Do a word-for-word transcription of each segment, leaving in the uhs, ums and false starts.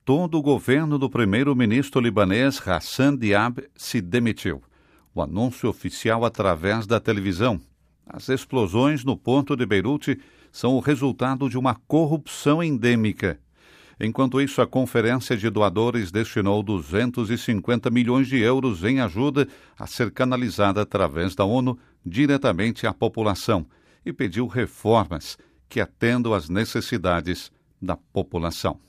todo o governo do primeiro-ministro libanês Hassan Diab se demitiu. O anúncio oficial através da televisão. As explosões no porto de Beirute são o resultado de uma corrupção endêmica. Enquanto isso, a Conferência de Doadores destinou duzentos e cinquenta milhões de euros em ajuda a ser canalizada através da ONU diretamente à população e pediu reformas que atendam às necessidades da população.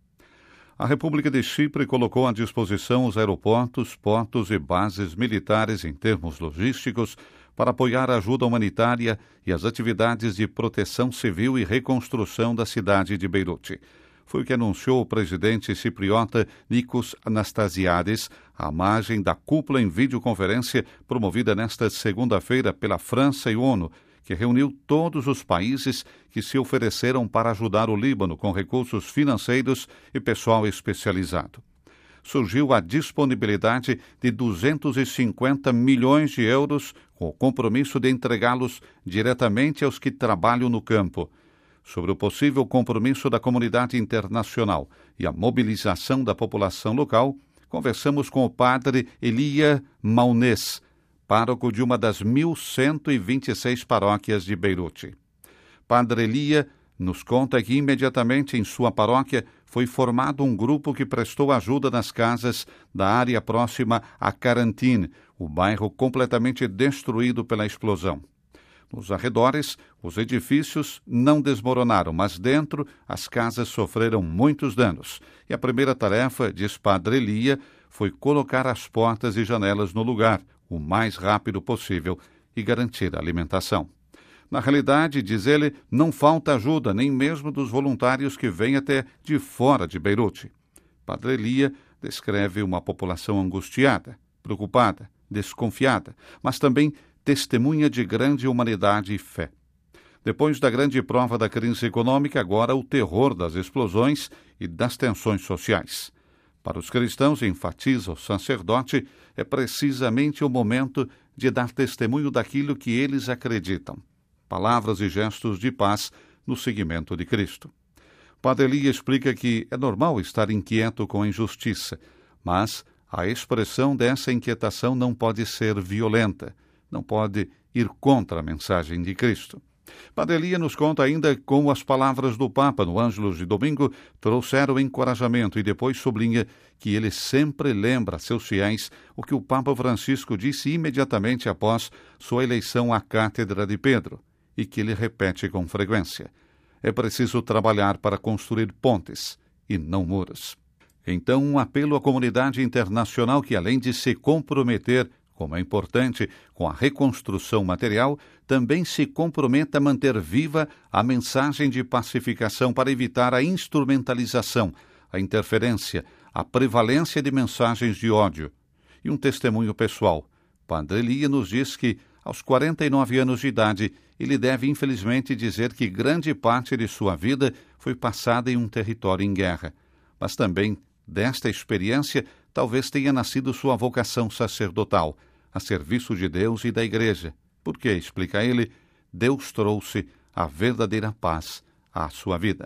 A República de Chipre colocou à disposição os aeroportos, portos e bases militares em termos logísticos para apoiar a ajuda humanitária e as atividades de proteção civil e reconstrução da cidade de Beirute. Foi o que anunciou o presidente cipriota Nikos Anastasiades à margem da cúpula em videoconferência promovida nesta segunda-feira pela França e ONU, que reuniu todos os países que se ofereceram para ajudar o Líbano com recursos financeiros e pessoal especializado. Surgiu a disponibilidade de duzentos e cinquenta milhões de euros, com o compromisso de entregá-los diretamente aos que trabalham no campo. Sobre o possível compromisso da comunidade internacional e a mobilização da população local, conversamos com o padre Elia Maunès, pároco de uma das mil cento e vinte e seis paróquias de Beirute. Padre Elia nos conta que imediatamente em sua paróquia foi formado um grupo que prestou ajuda nas casas da área próxima a Carantine, o bairro completamente destruído pela explosão. Nos arredores, os edifícios não desmoronaram, mas dentro as casas sofreram muitos danos. E a primeira tarefa, diz Padre Elia, foi colocar as portas e janelas no lugar, o mais rápido possível, e garantir a alimentação. Na realidade, diz ele, não falta ajuda, nem mesmo dos voluntários que vêm até de fora de Beirute. Padre Elia descreve uma população angustiada, preocupada, desconfiada, mas também testemunha de grande humanidade e fé. Depois da grande prova da crise econômica, agora o terror das explosões e das tensões sociais. Para os cristãos, enfatiza o sacerdote, é precisamente o momento de dar testemunho daquilo que eles acreditam. Palavras e gestos de paz no seguimento de Cristo. Padre Elia explica que é normal estar inquieto com a injustiça, mas a expressão dessa inquietação não pode ser violenta, não pode ir contra a mensagem de Cristo. Padre Elia nos conta ainda como as palavras do Papa no Ângelus de domingo trouxeram encorajamento e depois sublinha que ele sempre lembra a seus fiéis o que o Papa Francisco disse imediatamente após sua eleição à Cátedra de Pedro e que ele repete com frequência. É preciso trabalhar para construir pontes e não muros. Então, um apelo à comunidade internacional que, além de se comprometer, como é importante, com a reconstrução material, também se comprometa a manter viva a mensagem de pacificação para evitar a instrumentalização, a interferência, a prevalência de mensagens de ódio. E um testemunho pessoal. Padre Elia nos diz que, aos quarenta e nove anos de idade, ele deve infelizmente dizer que grande parte de sua vida foi passada em um território em guerra. Mas também, desta experiência, talvez tenha nascido sua vocação sacerdotal, a serviço de Deus e da Igreja, porque, explica ele, Deus trouxe a verdadeira paz à sua vida.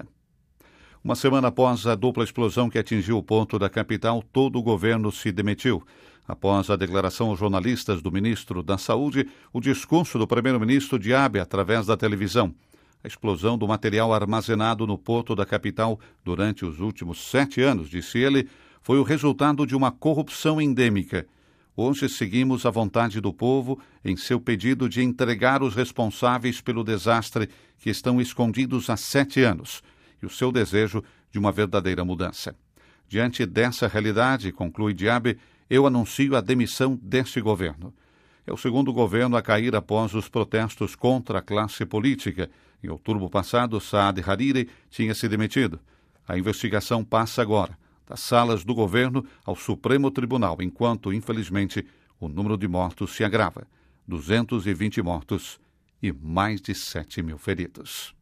Uma semana após a dupla explosão que atingiu o ponto da capital, todo o governo se demitiu. Após a declaração aos jornalistas do ministro da Saúde, o discurso do primeiro-ministro Diab através da televisão. A explosão do material armazenado no porto da capital durante os últimos sete anos, disse ele, foi o resultado de uma corrupção endêmica. Hoje seguimos a vontade do povo em seu pedido de entregar os responsáveis pelo desastre que estão escondidos há sete anos e o seu desejo de uma verdadeira mudança. Diante dessa realidade, conclui Diab, eu anuncio a demissão deste governo. É o segundo governo a cair após os protestos contra a classe política. Em outubro passado, Saad Hariri tinha se demitido. A investigação passa agora das salas do governo ao Supremo Tribunal, enquanto, infelizmente, o número de mortos se agrava. duzentos e vinte mortos e mais de sete mil feridos.